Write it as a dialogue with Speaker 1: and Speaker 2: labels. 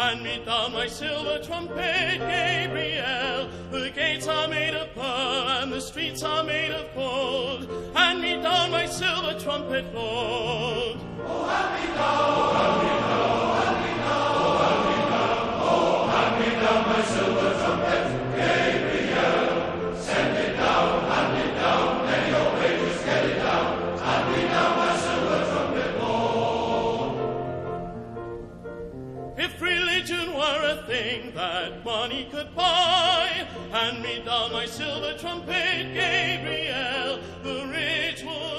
Speaker 1: Hand me down my silver trumpet, Gabriel. The gates are made of pearl and the streets are made of gold. Hand me down my silver trumpet, Lord.
Speaker 2: Oh, hand me down, hand me down, hand me down, hand me down. Oh, hand me down my silver trumpet, Gabriel. Send it down, hand it down, then your wages get it down. Hand me down my silver trumpet, Lord.
Speaker 1: If religion were a thing that money could buy, hand me down my silver trumpet, Gabriel. The rich would